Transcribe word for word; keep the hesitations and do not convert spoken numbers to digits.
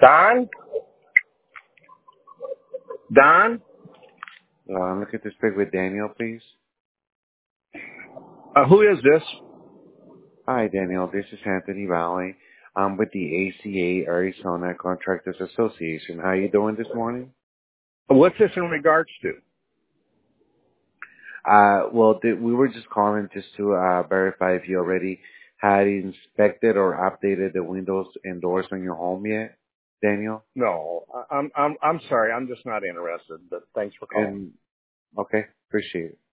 Don? Don? Uh, I'm looking to speak with Daniel, please. Uh, who is this? Hi, Daniel. This is Anthony Valley. I'm with the A C A Arizona Contractors Association. How are you doing this morning? What's this in regards to? Uh, well, th- we were just calling just to uh, verify if you already had inspected or updated the windows and doors on your home yet, Daniel. No, I- I'm I'm I'm sorry. I'm just not interested. But thanks for calling. And okay, appreciate it.